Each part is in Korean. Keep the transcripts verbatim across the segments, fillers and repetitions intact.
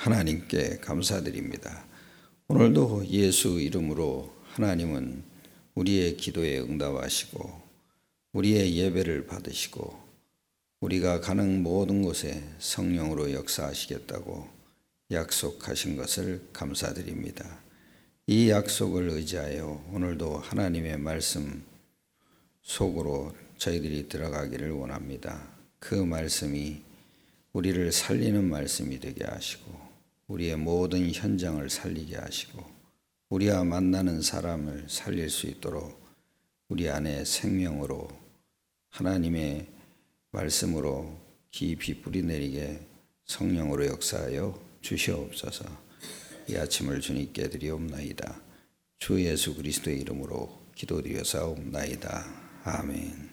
하나님께 감사드립니다. 오늘도 예수 이름으로 하나님은 우리의 기도에 응답하시고 우리의 예배를 받으시고 우리가 가는 모든 곳에 성령으로 역사하시겠다고 약속하신 것을 감사드립니다. 이 약속을 의지하여 오늘도 하나님의 말씀 속으로 저희들이 들어가기를 원합니다. 그 말씀이 우리를 살리는 말씀이 되게 하시고 우리의 모든 현장을 살리게 하시고 우리와 만나는 사람을 살릴 수 있도록 우리 안에 생명으로 하나님의 말씀으로 깊이 뿌리내리게 성령으로 역사하여 주시옵소서. 이 아침을 주님께 드리옵나이다. 주 예수 그리스도의 이름으로 기도드려사옵나이다. 아멘.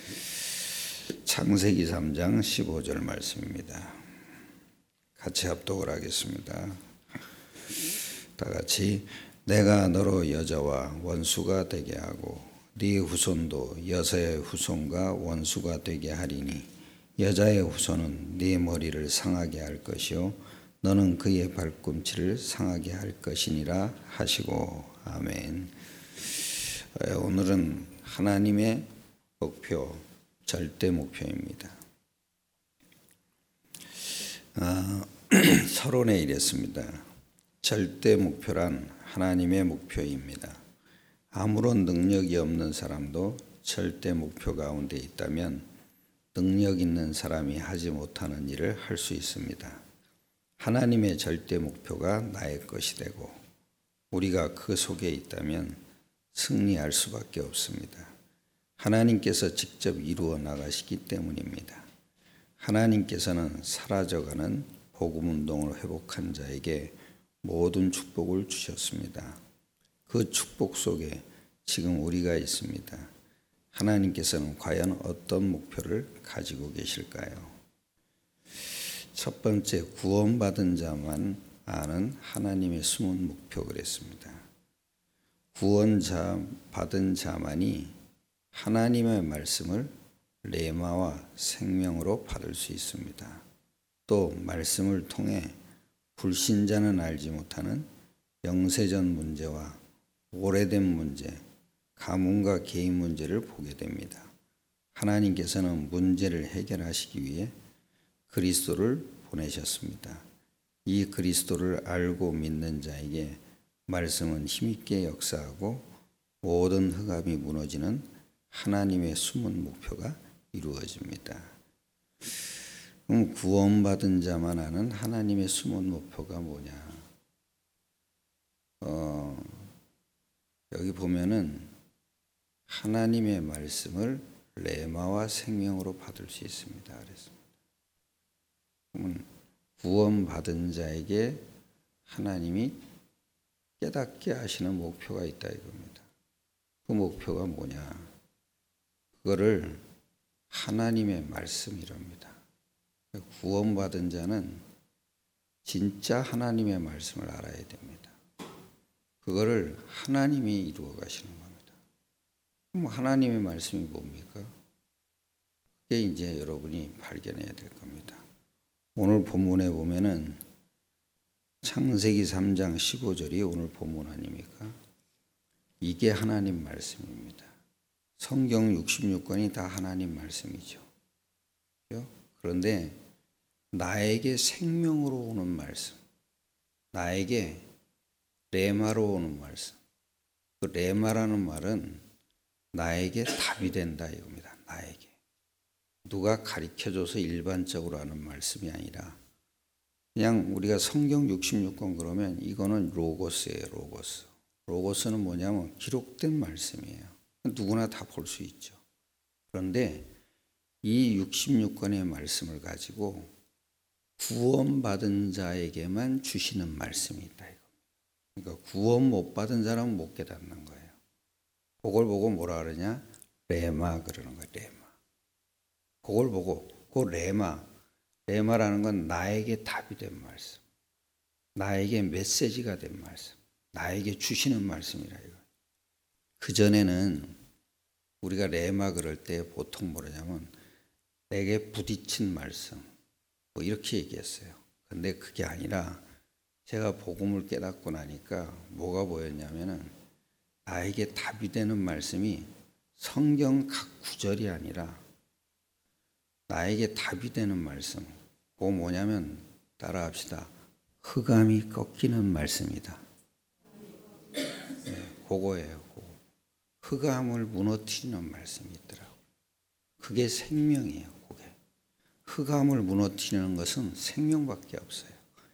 창세기 삼 장 십오 절 말씀입니다. 같이 합독을 하겠습니다. 다 같이. 내가 너로 여자와 원수가 되게 하고 네 후손도 여자의 후손과 원수가 되게 하리니 여자의 후손은 네 머리를 상하게 할 것이요 너는 그의 발꿈치를 상하게 할 것이니라 하시고. 아멘. 오늘은 하나님의 목표, 절대 목표입니다. 아, 서론에 이랬습니다. 절대 목표란 하나님의 목표입니다. 아무런 능력이 없는 사람도 절대 목표 가운데 있다면 능력 있는 사람이 하지 못하는 일을 할 수 있습니다. 하나님의 절대 목표가 나의 것이 되고 우리가 그 속에 있다면 승리할 수밖에 없습니다. 하나님께서 직접 이루어 나가시기 때문입니다. 하나님께서는 사라져가는 복음운동을 회복한 자에게 모든 축복을 주셨습니다. 그 축복 속에 지금 우리가 있습니다. 하나님께서는 과연 어떤 목표를 가지고 계실까요? 첫 번째, 구원받은 자만 아는 하나님의 숨은 목표 그랬습니다. 구원자 받은 자만이 하나님의 말씀을 레마와 생명으로 받을 수 있습니다. 또 말씀을 통해 불신자는 알지 못하는 영세전 문제와 오래된 문제, 가문과 개인 문제를 보게 됩니다. 하나님께서는 문제를 해결하시기 위해 그리스도를 보내셨습니다. 이 그리스도를 알고 믿는 자에게 말씀은 힘있게 역사하고 모든 흑암이 무너지는 하나님의 숨은 목표가 이루어집니다. 그럼 구원받은 자만 아는 하나님의 숨은 목표가 뭐냐? 어, 여기 보면은 하나님의 말씀을 레마와 생명으로 받을 수 있습니다. 그랬습니다. 그러면 구원받은 자에게 하나님이 깨닫게 하시는 목표가 있다 이겁니다. 그 목표가 뭐냐? 그거를 하나님의 말씀이랍니다. 구원받은 자는 진짜 하나님의 말씀을 알아야 됩니다. 그거를 하나님이 이루어 가시는 겁니다. 그럼 하나님의 말씀이 뭡니까? 그게 이제 여러분이 발견해야 될 겁니다. 오늘 본문에 보면은 창세기 삼 장 십오 절이 오늘 본문 아닙니까? 이게 하나님 말씀입니다. 성경 육십육 권이 다 하나님 말씀이죠. 그런데 나에게 생명으로 오는 말씀, 나에게 레마로 오는 말씀, 그 레마라는 말은 나에게 답이 된다 이겁니다. 나에게. 누가 가르쳐줘서 일반적으로 하는 말씀이 아니라 그냥 우리가 성경 육십육 권 그러면 이거는 로고스예요. 로고스. 로고스는 뭐냐면 기록된 말씀이에요. 누구나 다 볼 수 있죠. 그런데 이 육십육 권의 말씀을 가지고 구원받은 자에게만 주시는 말씀이 있다. 그러니까 구원 못 받은 사람은 못 깨닫는 거예요. 그걸 보고 뭐라 그러냐? 레마 그러는 거예요. 레마. 그걸 보고 그 레마, 레마라는 건 나에게 답이 된 말씀, 나에게 메시지가 된 말씀, 나에게 주시는 말씀이라 이거. 그 전에는 우리가 레마 그럴 때 보통 뭐냐면 내게 부딪힌 말씀 뭐 이렇게 얘기했어요. 근데 그게 아니라 제가 복음을 깨닫고 나니까 뭐가 보였냐면은 나에게 답이 되는 말씀이 성경 각 구절이 아니라 나에게 답이 되는 말씀. 그거 뭐냐면 따라합시다. 흑암이 꺾이는 말씀이다. 네, 그거예요. 그거. 흑암을 무너뜨리는 말씀이 있더라고요. 그게 생명이에요. 그게. 흑암을 무너뜨리는 것은 생명밖에 없어요.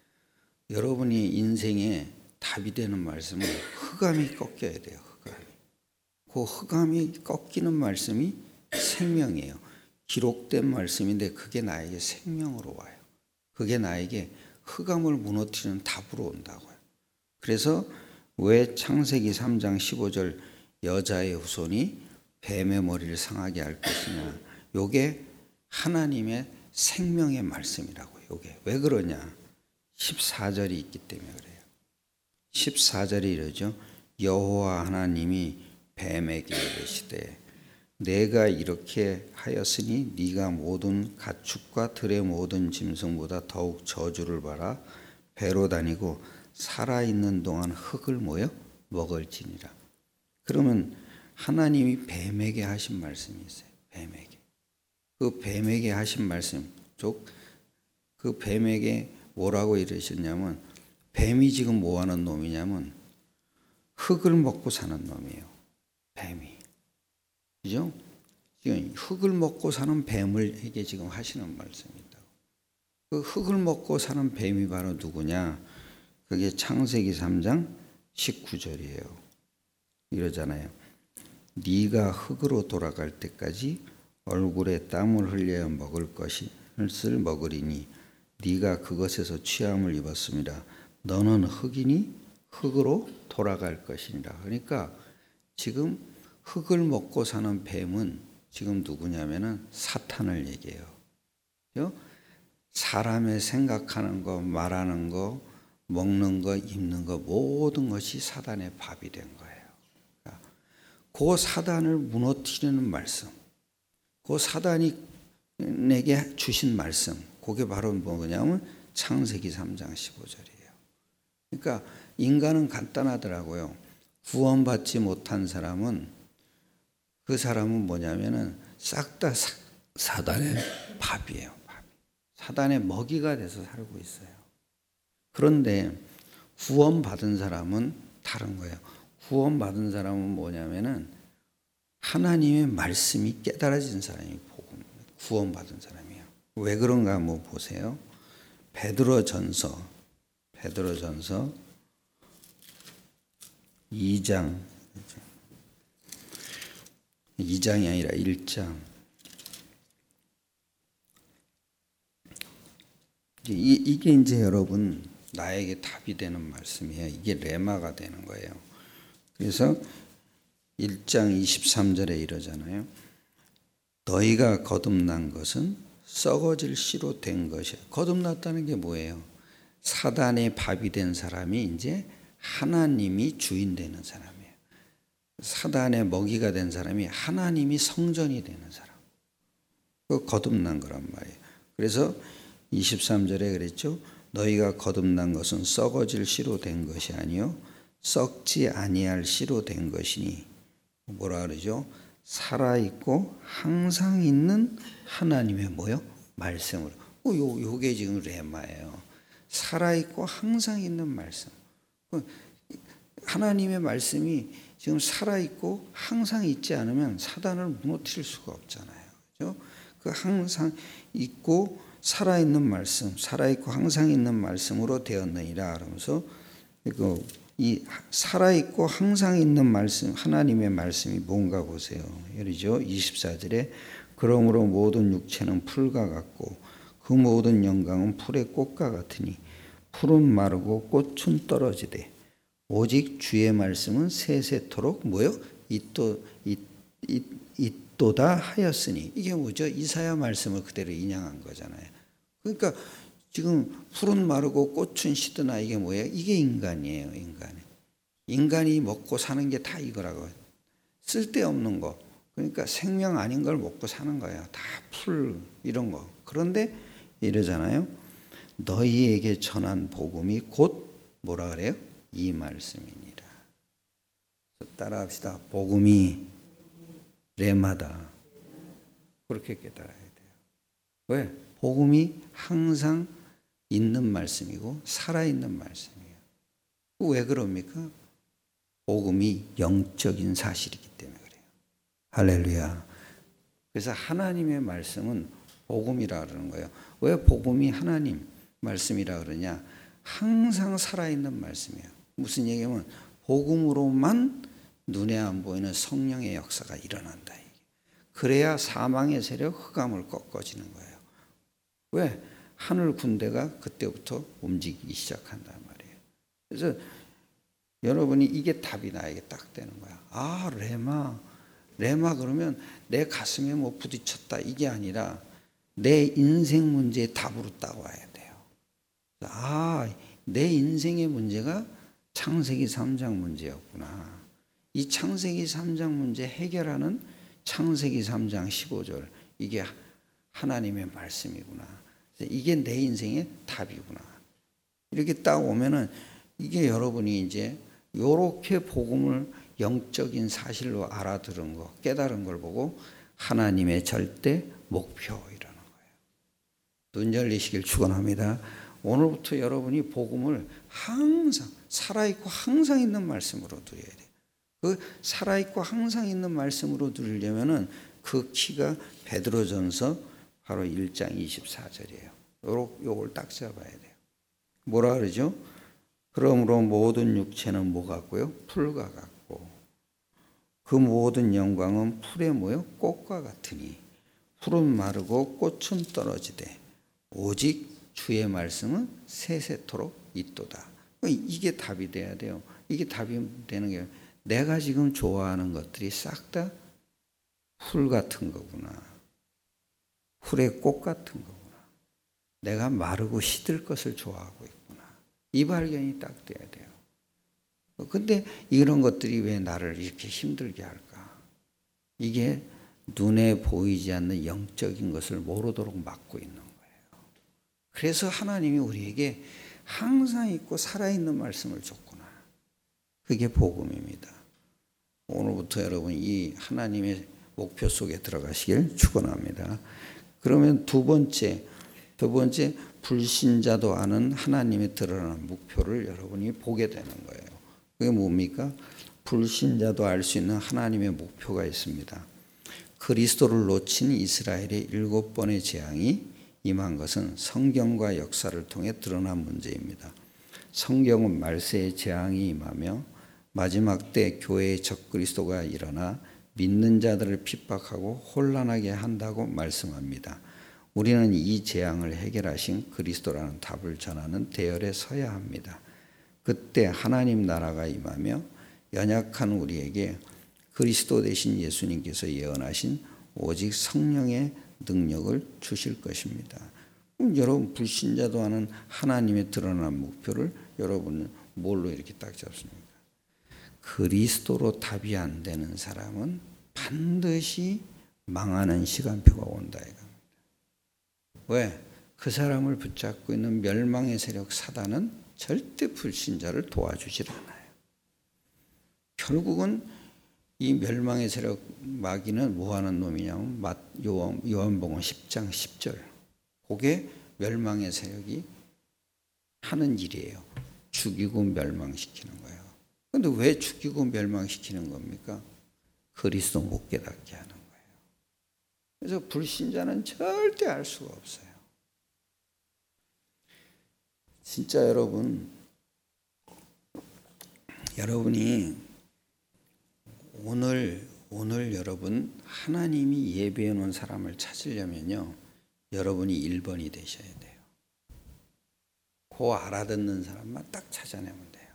여러분이 인생에 답이 되는 말씀은 흑암이 꺾여야 돼요. 흑암이. 그 흑암이 꺾이는 말씀이 생명이에요. 기록된 말씀인데 그게 나에게 생명으로 와요. 그게 나에게 흑암을 무너뜨리는 답으로 온다고요. 그래서 왜 창세기 삼 장 십오 절 여자의 후손이 뱀의 머리를 상하게 할 것이냐. 요게 하나님의 생명의 말씀이라고요. 요게 왜 그러냐. 십사 절이 있기 때문에 그래요. 십사 절이 이러죠. 여호와 하나님이 뱀에게 이르시되 내가 이렇게 하였으니 네가 모든 가축과 들의 모든 짐승보다 더욱 저주를 받아 배로 다니고 살아있는 동안 흙을 모여 먹을지니라. 그러면 하나님이 뱀에게 하신 말씀이 있어요. 뱀에게. 그 뱀에게 하신 말씀, 즉 그 뱀에게 뭐라고 이러셨냐면 뱀이 지금 뭐 하는 놈이냐면 흙을 먹고 사는 놈이에요. 뱀이. 그죠? 지금 흙을 먹고 사는 뱀을에게 지금 하시는 말씀이다. 그 흙을 먹고 사는 뱀이 바로 누구냐? 그게 창세기 삼 장 십구 절이에요. 이러잖아요. 네가 흙으로 돌아갈 때까지 얼굴에 땀을 흘려 먹을 것을 먹으리니 네가 그것에서 취함을 입었습니다. 너는 흙이니 흙으로 돌아갈 것이니라. 그러니까 지금 흙을 먹고 사는 뱀은 지금 누구냐면은 사탄을 얘기해요. 그죠? 사람의 생각하는 거, 말하는 거, 먹는 거, 입는 거 모든 것이 사단의 밥이 된 거예요. 그러니까 그 사단을 무너뜨리는 말씀, 그 사단이 내게 주신 말씀, 그게 바로 뭐냐면 창세기 삼 장 십오 절이에요. 그러니까 인간은 간단하더라고요. 구원받지 못한 사람은 그 사람은 뭐냐면은 싹 다 사단의 밥이에요. 밥. 사단의 먹이가 돼서 살고 있어요. 그런데 구원받은 사람은 다른 거예요. 구원받은 사람은 뭐냐면은 하나님의 말씀이 깨달아진 사람이 복음, 구원받은 사람이에요. 왜 그런가 한번 보세요. 베드로전서, 베드로전서 이 장, 이 장이 아니라 일 장. 이, 이게 이제 여러분 나에게 답이 되는 말씀이에요. 이게 레마가 되는 거예요. 그래서 일 장 이십삼 절에 이러잖아요. 너희가 거듭난 것은 썩어질 씨로 된 것이야. 거듭났다는 게 뭐예요? 사단의 밥이 된 사람이 이제 하나님이 주인 되는 사람이에요. 사단의 먹이가 된 사람이 하나님이 성전이 되는 사람. 그 거듭난 거란 말이에요. 그래서 이십삼 절에 그랬죠. 너희가 거듭난 것은 썩어질 씨로 된 것이 아니요 썩지 아니할 씨로 된 것이니 뭐라 그러죠? 살아있고 항상 있는 하나님의 뭐요? 말씀으로. 요, 요게 지금 레마예요. 살아있고 항상 있는 말씀. 하나님의 말씀이 지금 살아있고 항상 있지 않으면 사단을 무너뜨릴 수가 없잖아요. 그죠? 그 항상 있고 살아있는 말씀, 살아있고 항상 있는 말씀으로 되었느니라 그러면서 그 이 살아있고 항상 있는 말씀, 하나님의 말씀이 뭔가 보세요. 여기죠. 이십사 절에 그러므로 모든 육체는 풀과 같고 그 모든 영광은 풀의 꽃과 같으니 풀은 마르고 꽃은 떨어지되 오직 주의 말씀은 세세토록 뭐요? 이또 이또다 하였으니 이게 뭐죠? 이사야 말씀을 그대로 인양한 거잖아요. 그러니까 지금 풀은 마르고 꽃은 시드나 이게 뭐예요? 이게 인간이에요. 인간. 인간이 먹고 사는 게 다 이거라고. 쓸데없는 거. 그러니까 생명 아닌 걸 먹고 사는 거예요. 다 풀 이런 거. 그런데 이러잖아요. 너희에게 전한 복음이 곧 뭐라 그래요? 이 말씀이니라. 따라합시다. 복음이 레마다. 그렇게 깨달아야 돼요. 왜? 복음이 항상 있는 말씀이고 살아있는 말씀이에요. 왜 그럽니까? 복음이 영적인 사실이기 때문에 그래요. 할렐루야. 그래서 하나님의 말씀은 복음이라 그러는 거예요. 왜 복음이 하나님 말씀이라 그러냐? 항상 살아있는 말씀이에요. 무슨 얘기냐면 복음으로만 눈에 안 보이는 성령의 역사가 일어난다. 그래야 사망의 세력 흑암을 꺾어지는 거예요. 왜? 하늘 군대가 그때부터 움직이기 시작한단 말이에요. 그래서 여러분이 이게 답이 나에게 딱 되는 거야. 아, 레마. 레마 그러면 내 가슴에 뭐 부딪혔다 이게 아니라 내 인생 문제의 답으로 딱 와야 돼요. 아, 내 인생의 문제가 창세기 삼 장 문제였구나. 이 창세기 삼 장 문제 해결하는 창세기 삼 장 십오 절 이게 하나님의 말씀이구나. 이게 내 인생의 답이구나. 이렇게 딱 오면은 이게 여러분이 이제 요렇게 복음을 영적인 사실로 알아들은 거, 깨달은 걸 보고 하나님의 절대 목표이라는 거예요. 눈 열리시길 축원합니다. 오늘부터 여러분이 복음을 항상 살아있고 항상 있는 말씀으로 드려야 돼요. 그 살아있고 항상 있는 말씀으로 드리려면은 그 키가 베드로전서 바로 일 장 이십사 절이에요. 요러, 요걸 딱 잡아야 돼요. 뭐라 그러죠? 그러므로 모든 육체는 뭐 같고요? 풀과 같고 그 모든 영광은 풀의 뭐요? 꽃과 같으니 풀은 마르고 꽃은 떨어지되 오직 주의 말씀은 세세토록 있도다. 이게 답이 돼야 돼요. 이게 답이 되는 게 내가 지금 좋아하는 것들이 싹 다 풀 같은 거구나. 풀의 꽃 같은 거구나. 내가 마르고 시들 것을 좋아하고 있구나. 이 발견이 딱 돼야 돼요. 근데 이런 것들이 왜 나를 이렇게 힘들게 할까? 이게 눈에 보이지 않는 영적인 것을 모르도록 막고 있는 거예요. 그래서 하나님이 우리에게 항상 있고 살아있는 말씀을 줬구나. 그게 복음입니다. 오늘부터 여러분 이 하나님의 목표 속에 들어가시길 축원합니다. 그러면 두 번째, 두 번째 불신자도 아는 하나님의 드러난 목표를 여러분이 보게 되는 거예요. 그게 뭡니까? 불신자도 알 수 있는 하나님의 목표가 있습니다. 그리스도를 놓친 이스라엘의 일곱 번의 재앙이 임한 것은 성경과 역사를 통해 드러난 문제입니다. 성경은 말세의 재앙이 임하며 마지막 때 교회의 적그리스도가 일어나 믿는 자들을 핍박하고 혼란하게 한다고 말씀합니다. 우리는 이 재앙을 해결하신 그리스도라는 답을 전하는 대열에 서야 합니다. 그때 하나님 나라가 임하며 연약한 우리에게 그리스도 되신 예수님께서 예언하신 오직 성령의 능력을 주실 것입니다. 그럼 여러분 불신자도 하는 하나님의 드러난 목표를 여러분은 뭘로 이렇게 딱 잡습니까? 그리스도로 답이 안 되는 사람은 반드시 망하는 시간표가 온다 이겁니다. 왜? 그 사람을 붙잡고 있는 멸망의 세력 사단은 절대 불신자를 도와주질 않아요. 결국은 이 멸망의 세력 마귀는 뭐하는 놈이냐면 요한, 요한복음 십 장 십 절 그게 멸망의 세력이 하는 일이에요. 죽이고 멸망시키는 거예요. 그런데 왜 죽이고 멸망시키는 겁니까? 그리스도 못 깨닫게 하는 거예요. 그래서 불신자는 절대 알 수가 없어요. 진짜 여러분, 여러분이 오늘 오늘 여러분 하나님이 예배해 놓은 사람을 찾으려면요, 여러분이 일 번이 되셔야 돼요. 그 알아듣는 사람만 딱 찾아내면 돼요.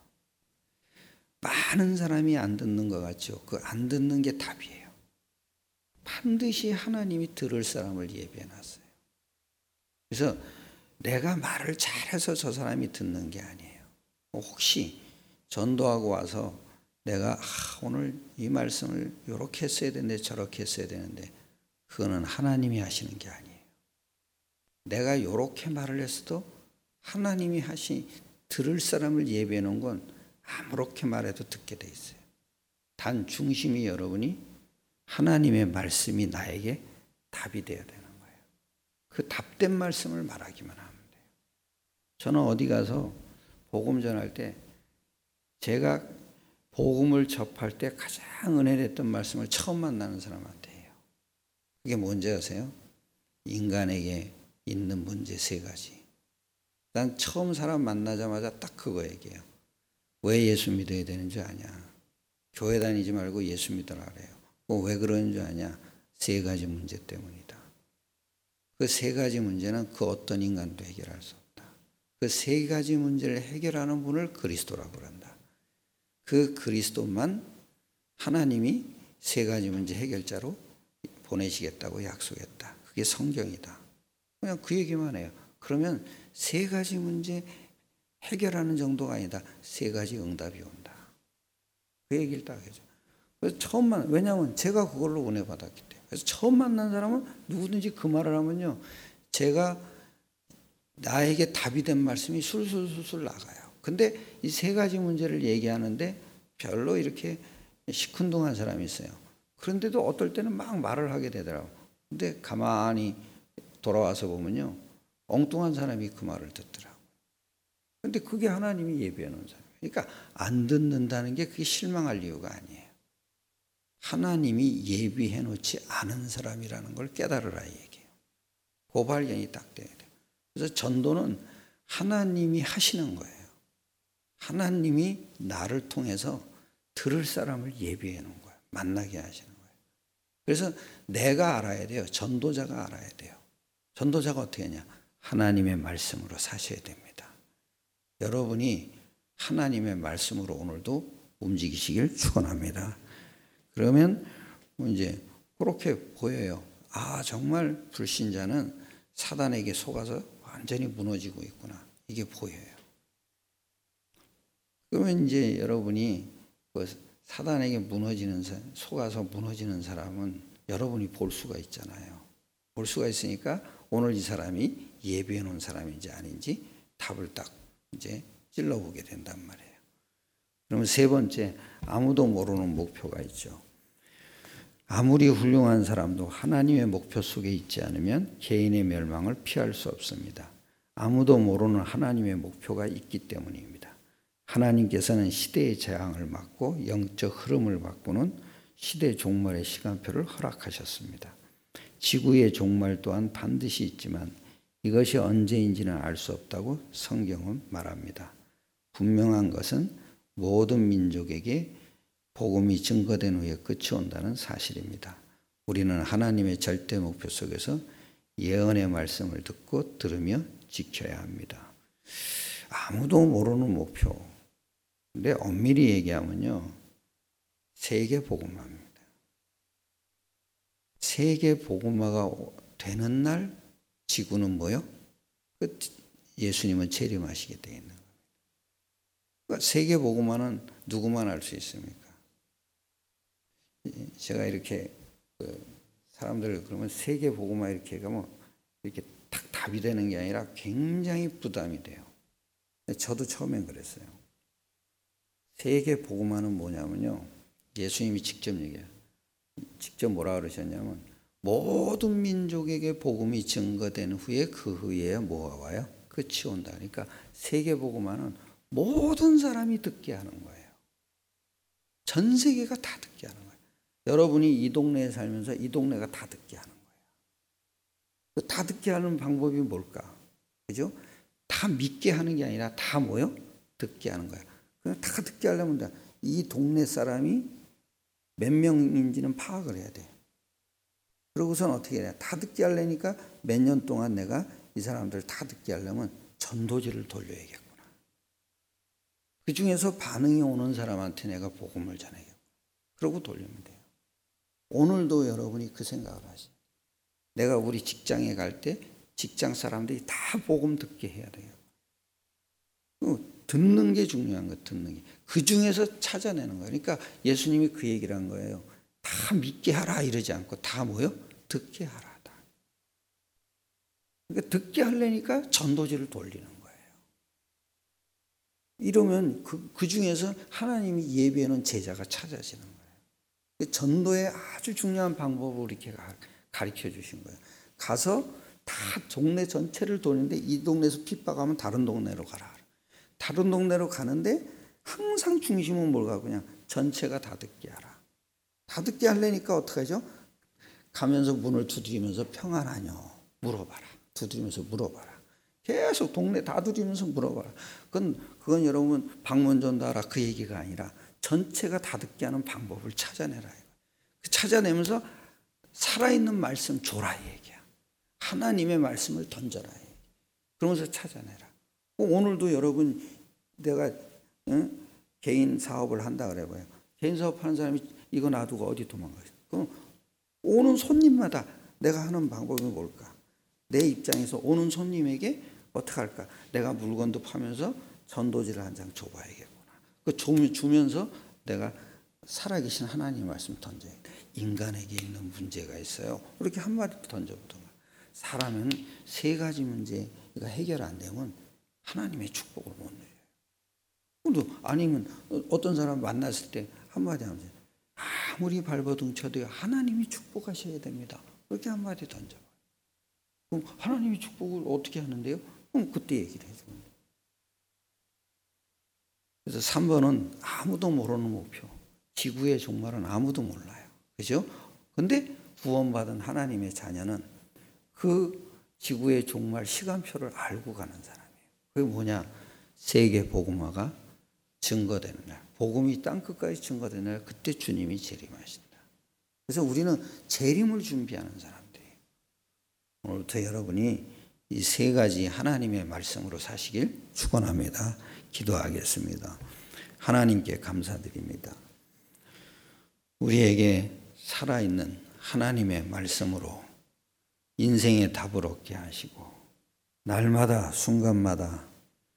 많은 사람이 안 듣는 것 같죠. 그 안 듣는 게 답이에요. 반드시 하나님이 들을 사람을 예배해 놨어요. 그래서 내가 말을 잘해서 저 사람이 듣는 게 아니에요. 혹시 전도하고 와서 내가 아, 오늘 이 말씀을 이렇게 했어야 되는데 저렇게 했어야 되는데 그거는 하나님이 하시는 게 아니에요. 내가 이렇게 말을 했어도 하나님이 하시 들을 사람을 예비해 놓은 건 아무렇게 말해도 듣게 돼 있어요. 단 중심이 여러분이 하나님의 말씀이 나에게 답이 되어야 되는 거예요. 그 답된 말씀을 말하기만 하면 돼요. 저는 어디 가서 복음 전할 때 제가 복음을 접할 때 가장 은혜됐던 말씀을 처음 만나는 사람한테 해요. 그게 뭔지 아세요? 인간에게 있는 문제 세 가지. 난 처음 사람 만나자마자 딱 그거 얘기해요. 왜 예수 믿어야 되는 줄 아냐? 교회 다니지 말고 예수 믿어라 그래요. 왜 그러는 줄 아냐? 세 가지 문제 때문이다. 그 세 가지 문제는 그 어떤 인간도 해결할 수 없다. 그 세 가지 문제를 해결하는 분을 그리스도라고 한다. 그 그리스도만 하나님이 세 가지 문제 해결자로 보내시겠다고 약속했다. 그게 성경이다. 그냥 그 얘기만 해요. 그러면 세 가지 문제 해결하는 정도가 아니다. 세 가지 응답이 온다. 그 얘기를 딱 해줘. 그래서 처음 만 왜냐하면 제가 그걸로 은혜 받았기 때문에. 그래서 처음 만난 사람은 누구든지 그 말을 하면요, 제가 나에게 답이 된 말씀이 술술술술 나가요. 근데 이 세 가지 문제를 얘기하는데 별로 이렇게 시큰둥한 사람이 있어요. 그런데도 어떨 때는 막 말을 하게 되더라고. 근데 가만히 돌아와서 보면요, 엉뚱한 사람이 그 말을 듣더라고. 근데 그게 하나님이 예비해 놓은 사람. 그러니까 안 듣는다는 게 그게 실망할 이유가 아니에요. 하나님이 예비해 놓지 않은 사람이라는 걸 깨달으라 이 얘기예요. 그 발견이 딱 돼야 돼요. 그래서 전도는 하나님이 하시는 거예요. 하나님이 나를 통해서 들을 사람을 예비해 놓은 거예요. 만나게 하시는 거예요. 그래서 내가 알아야 돼요. 전도자가 알아야 돼요. 전도자가 어떻게 하냐? 하나님의 말씀으로 사셔야 됩니다. 여러분이 하나님의 말씀으로 오늘도 움직이시길 축원합니다. 그러면 이제 그렇게 보여요. 아, 정말 불신자는 사단에게 속아서 완전히 무너지고 있구나. 이게 보여요. 그러면 이제 여러분이 그 사단에게 무너지는 속아서 무너지는 사람은 여러분이 볼 수가 있잖아요. 볼 수가 있으니까 오늘 이 사람이 예비해 놓은 사람인지 아닌지 답을 딱 이제 찔러보게 된단 말이에요. 그러면 세 번째, 아무도 모르는 목표가 있죠. 아무리 훌륭한 사람도 하나님의 목표 속에 있지 않으면 개인의 멸망을 피할 수 없습니다. 아무도 모르는 하나님의 목표가 있기 때문입니다. 하나님께서는 시대의 재앙을 막고 영적 흐름을 바꾸는 시대 종말의 시간표를 허락하셨습니다. 지구의 종말 또한 반드시 있지만 이것이 언제인지는 알 수 없다고 성경은 말합니다. 분명한 것은 모든 민족에게 복음이 증거된 후에 끝이 온다는 사실입니다. 우리는 하나님의 절대 목표 속에서 예언의 말씀을 듣고 들으며 지켜야 합니다. 아무도 모르는 목표. 근데 엄밀히 얘기하면요, 세계 복음화입니다. 세계 복음화가 되는 날 지구는 뭐요? 그 예수님은 재림하시게 되어 있는 겁니다. 그러니까 세계 복음화는 누구만 알 수 있습니까? 제가 이렇게 그 사람들 그러면 세계 복음화 이렇게 가면 이렇게 딱 답이 되는 게 아니라 굉장히 부담이 돼요. 저도 처음엔 그랬어요. 세계 복음화는 뭐냐면요, 예수님이 직접 얘기해요. 직접 뭐라 그러셨냐면 모든 민족에게 복음이 증거된 후에 그 후에 뭐가 와요? 끝이 온다. 그러니까 세계 복음화는 모든 사람이 듣게 하는 거예요. 전 세계가 다 듣게 하는 거예요. 여러분이 이 동네에 살면서 이 동네가 다 듣게 하는 거예요. 다 듣게 하는 방법이 뭘까? 그죠? 다 믿게 하는 게 아니라 다 뭐요? 듣게 하는 거예요. 그냥 다 듣게 하려면 이 동네 사람이 몇 명인지는 파악을 해야 돼. 그러고선 어떻게 해야 돼? 다 듣게 하려니까 몇 년 동안 내가 이 사람들 다 듣게 하려면 전도지를 돌려야겠구나. 그 중에서 반응이 오는 사람한테 내가 복음을 전해야겠구나. 그러고 돌리면 돼요. 오늘도 여러분이 그 생각을 하시죠. 내가 우리 직장에 갈 때 직장 사람들이 다 복음 듣게 해야 돼요. 듣는 게 중요한 거예요. 듣는 게. 그 중에서 찾아내는 거예요. 그러니까 예수님이 그 얘기를 한 거예요. 다 믿게 하라 이러지 않고 다 뭐요? 듣게 하라. 그러니까 듣게 하려니까 전도지를 돌리는 거예요. 이러면 그, 그 중에서 하나님이 예비해놓은 제자가 찾아지는 거예요. 전도의 아주 중요한 방법을 이렇게 가르쳐 주신 거예요. 가서 다 동네 전체를 도는데 이 동네에서 핍박하면 다른 동네로 가라. 다른 동네로 가는데 항상 중심은 뭘까? 그냥 전체가 다 듣게 하라. 다 듣게 하려니까 어떻게 하죠? 가면서 문을 두드리면서 평안하뇨? 물어봐라. 두드리면서 물어봐라. 계속 동네 다 두드리면서 물어봐라. 그건, 그건 여러분 방문 전도하라 그 얘기가 아니라 전체가 다 듣게 하는 방법을 찾아내라. 찾아내면서 살아있는 말씀 줘라 얘기야. 하나님의 말씀을 던져라. 그러면서 찾아내라. 오늘도 여러분 내가 응? 개인 사업을 한다 그래 봐요. 개인 사업하는 사람이 이거 놔두고 어디 도망가요? 그럼 오는 손님마다 내가 하는 방법이 뭘까? 내 입장에서 오는 손님에게 어떻게 할까? 내가 물건도 파면서 전도지를 한 장 줘봐야겠구나. 그 주면서 내가 살아계신 하나님의 말씀 던져야 돼. 인간에게 있는 문제가 있어요. 이렇게 한마디 던져보던가. 사람은 세 가지 문제가 해결 안 되면 하나님의 축복을 못 누려요. 아니면 어떤 사람 만났을 때 한마디 하면 아무리 발버둥 쳐도 하나님이 축복하셔야 됩니다. 그렇게 한마디 던져봐요. 그럼 하나님이 축복을 어떻게 하는데요? 그럼 그때 얘기를 해줍니다. 그래서 삼 번은 아무도 모르는 목표. 지구의 종말은 아무도 몰라요. 그죠? 근데 구원받은 하나님의 자녀는 그 지구의 종말 시간표를 알고 가는 사람이에요. 그게 뭐냐? 세계 복음화가 증거되는 날. 복음이 땅끝까지 증거되는 날. 그때 주님이 재림하신다. 그래서 우리는 재림을 준비하는 사람들이에요. 오늘부터 여러분이 이 세 가지 하나님의 말씀으로 사시길 축원합니다. 기도하겠습니다. 하나님께 감사드립니다. 우리에게 살아있는 하나님의 말씀으로 인생의 답을 얻게 하시고 날마다 순간마다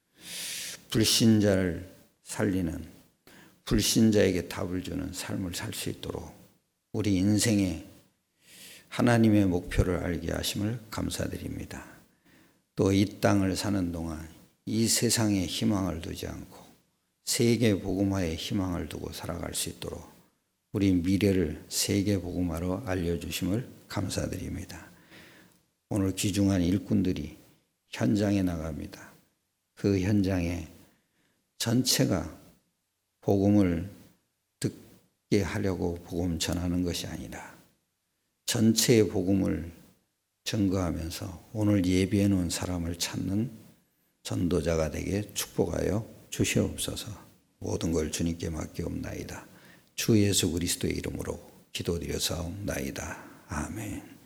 불신자를 살리는 불신자에게 답을 주는 삶을 살 수 있도록 우리 인생의 하나님의 목표를 알게 하심을 감사드립니다. 또 이 땅을 사는 동안 이 세상에 희망을 두지 않고 세계 복음화에 희망을 두고 살아갈 수 있도록 우리 미래를 세계 복음화로 알려주심을 감사드립니다. 오늘 귀중한 일꾼들이 현장에 나갑니다. 그 현장에 전체가 복음을 듣게 하려고 복음 전하는 것이 아니라 전체의 복음을 증거하면서 오늘 예비해 놓은 사람을 찾는 전도자가 되게 축복하여 주시옵소서. 모든 걸 주님께 맡기옵나이다. 주 예수 그리스도의 이름으로 기도드려사옵나이다. 아멘.